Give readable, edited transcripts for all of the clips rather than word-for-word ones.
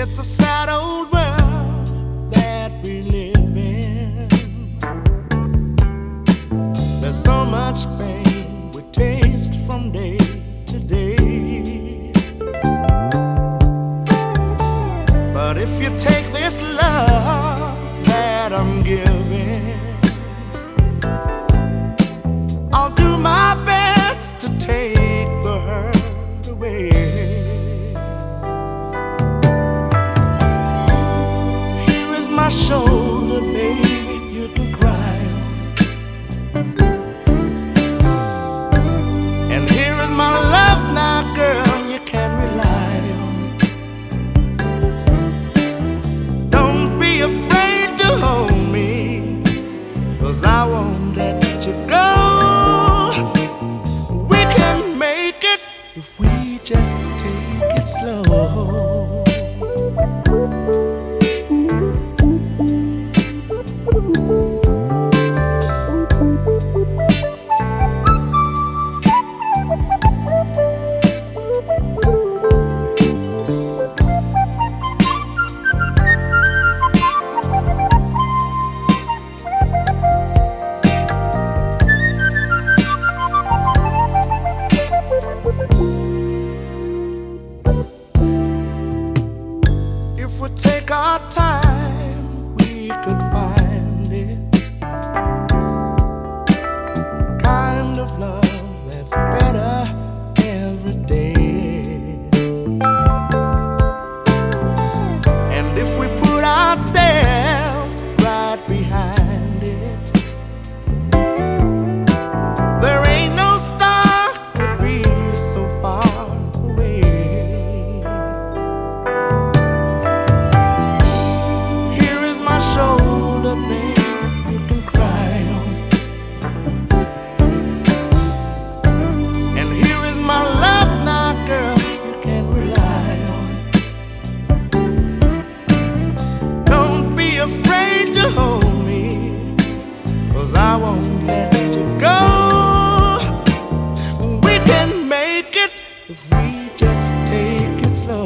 It's a sad old world that we live in. There's so much pain we taste from day to day. But if you take this love that I'm giving, I'll do my best to take the hurt away. Here is my shoulder, baby, you can cry on it. And here is my love now, girl, you can rely on it. Don't be afraid to hold me, 'cause I won't let you go. We can make it if we just take it slow. If we take our time, we could find it. Kind of love that's better every day. And if we put ourselves right behind it, there ain't no star could be so far away. Shoulder, baby, you can cry on it. And here is my love now, girl, you can rely on it. Don't be afraid to hold me, 'cause I won't let you go. We can make it if we just take it slow.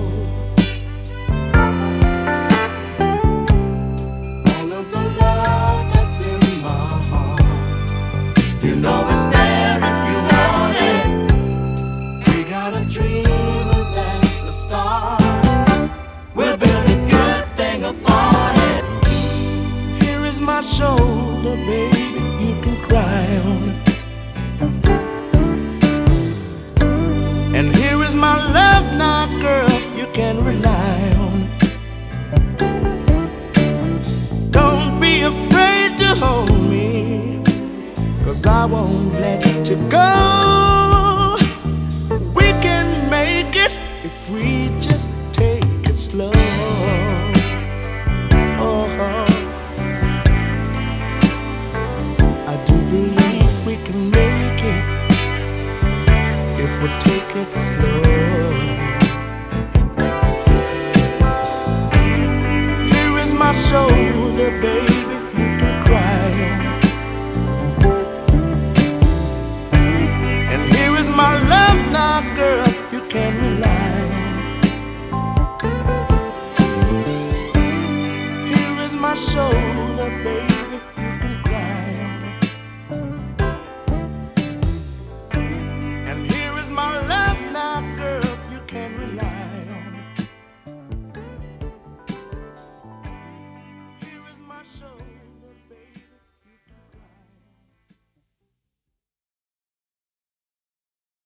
You know it's there if you want it. We got a dream and that's the start. We'll build a good thing upon it. Here is my shoulder, baby, you can cry on it. And here is my love now, girl, you can rely on it. Don't be afraid to hold me, 'cause I won't let you go. We can make it if we just take it slow. Oh, I do believe we can make it if we take it slow. Here is my shoulder, baby, you can cry on it. My love now, girl, you can rely on it. Here is my shoulder, baby.